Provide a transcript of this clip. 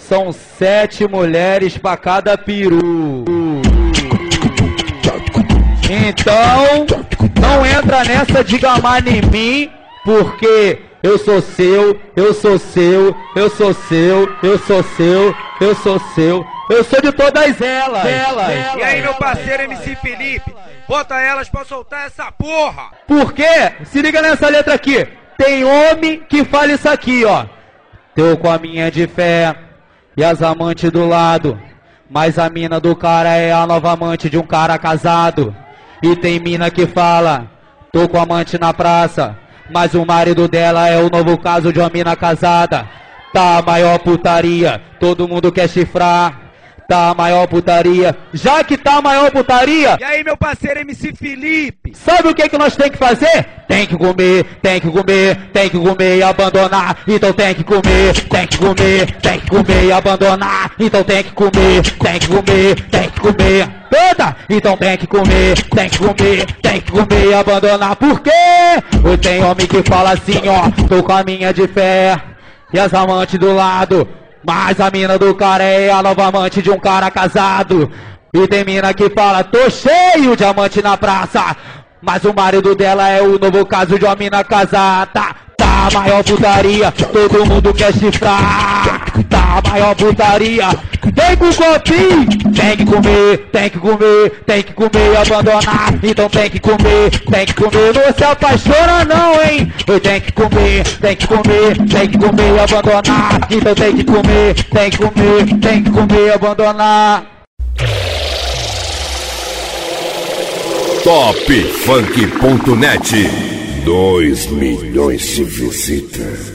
são 7 mulheres pra cada peru. Então, não entra nessa de gamar em mim, porque eu sou seu, eu sou seu, eu sou seu, eu sou seu, eu sou seu, eu sou de todas elas. E aí, meu parceiro MC Felipe, bota elas pra soltar essa porra. Por quê? Se liga nessa letra aqui. Tem homem que fala isso aqui, ó. Tô com a minha de fé e as amantes do lado, mas a mina do cara é a nova amante de um cara casado. E tem mina que fala, tô com amante na praça, mas o marido dela é o novo caso de uma mina casada. Tá a maior putaria, todo mundo quer chifrar. Tá a maior putaria, já que tá a maior putaria. E aí, meu parceiro MC Felipe, sabe o que nós tem que fazer? Tem que comer, tem que comer, tem que comer e abandonar. Então tem que comer, tem que comer, tem que comer e abandonar. Então tem que comer, tem que comer, tem que comer. Toda! Então tem que comer, tem que comer, tem que comer e abandonar. Por quê? Hoje tem homem que fala assim, ó, tô com a minha de fé e as amantes do lado, mas a mina do cara é a nova amante de um cara casado. E tem mina que fala, tô cheio de amante na praça, mas o marido dela é o novo caso de uma mina casada. Tá a maior putaria, todo mundo quer chifrar. Tá a maior putaria, vem com o copinho. Tem que comer, tem que comer, tem que comer e abandonar. Então tem que comer, tem que comer. Não se apaixona não, hein? Tem que comer, tem que comer, tem que comer e abandonar. Então tem que comer, tem que comer, tem que comer e abandonar. Topfunk.net 2 milhões de visitas.